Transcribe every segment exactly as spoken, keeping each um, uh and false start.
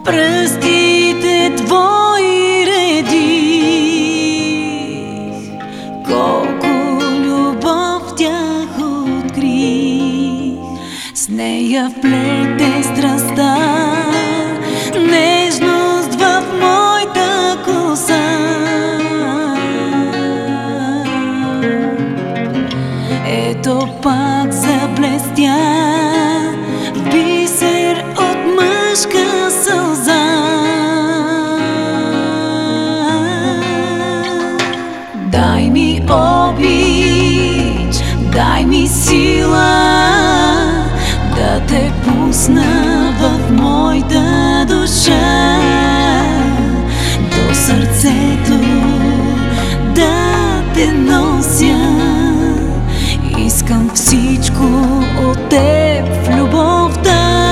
пръстите твои редих, колко любов в тях открих. С нея вплете страстта, нежност в моята коса. Ето пак заблестя в бисер от мъжка сълза. Дай ми обич, дай ми сила да те пусна в моята душа, до сърцето да те нося. Искам всичко от теб в любовта.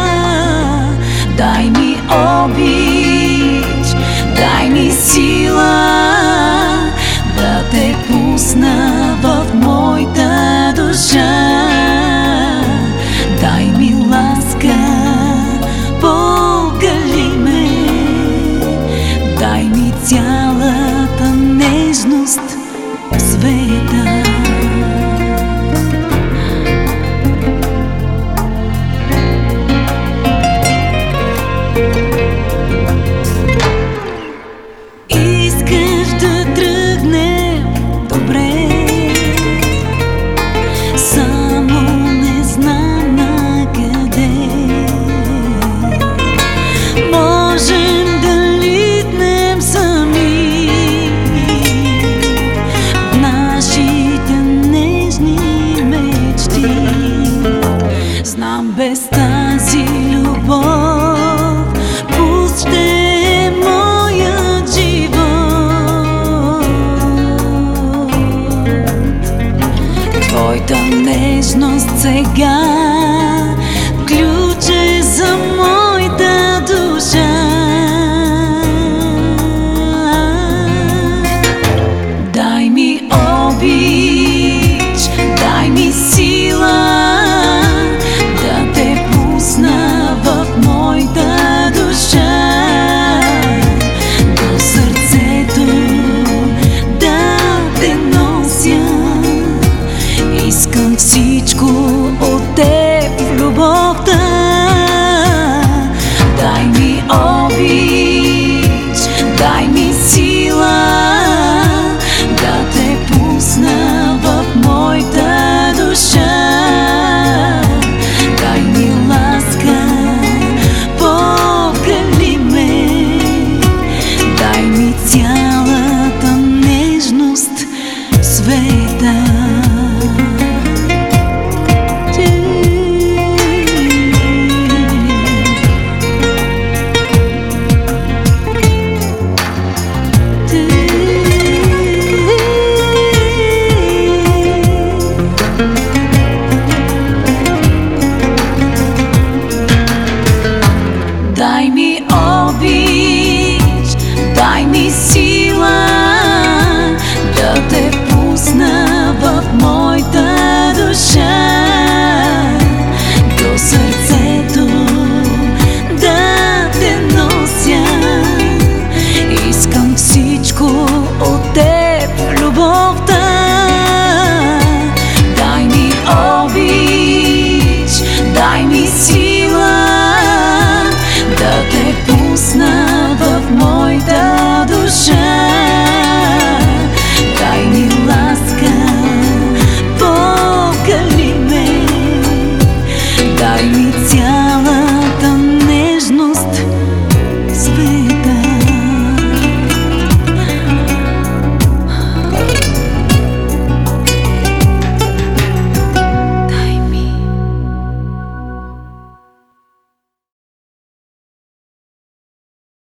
Дай ми обич, дай ми сила да те пусна в моята душа. Дай ми ласка, погали ме, дай ми цялата нежност в света. Знам, без тази любов пуст ще е моят живот. Твоята нежност сега ключ е за моята душа. Дай ми обич, дай ми сила в моята душа, до сърцето да те нося. Искам всичко от теб в любовта. Дай ми обич, дай ми сила да те пусна в моята душа. Дай ми ласка, погали ме, дай ми цялата нежност в света.